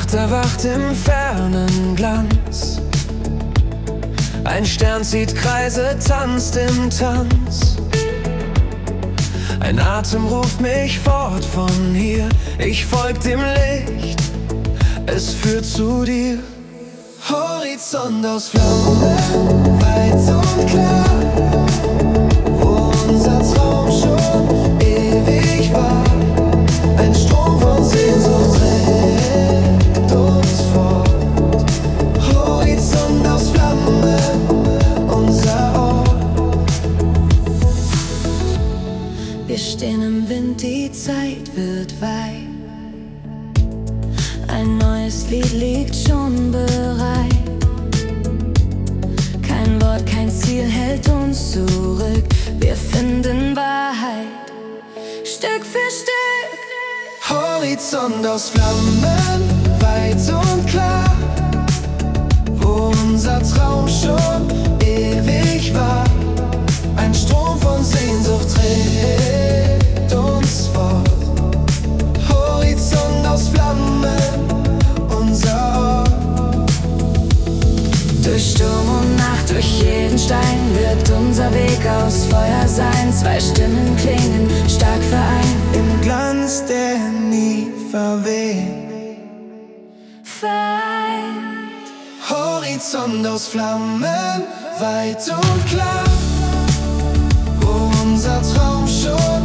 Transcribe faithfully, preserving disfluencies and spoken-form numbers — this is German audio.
Nacht erwacht im fernen Glanz. Ein Stern zieht Kreise, tanzt im Tanz. Ein Atem ruft mich fort von hier. Ich folg dem Licht, es führt zu dir. Horizont aus Flammen, weit und klar, wo unser Traum schon ewig war. Ein Strom von Sehnsucht trägt uns fort. Horizont aus Flammen, unser Ort. Wir stehen im Wind, die Zeit wird weit. Ein neues Lied liegt schon bereit. Kein Wort, kein Ziel hält uns zurück. Wir finden Wahrheit, Stück für Stück. Horizont aus Flammen, weit und klar, wo unser Traum schon ewig war. Ein Strom von Sehnsucht trägt uns fort. Horizont aus Flammen, unser Ort. Durch Sturm und Nacht, durch jeden Stein wird unser Weg aus Feuer sein. Zwei Stimmen klingen stark vereint im Glanz, der nie verweht. Vereint. Horizont aus Flammen, weit und klar, wo unser Traum schon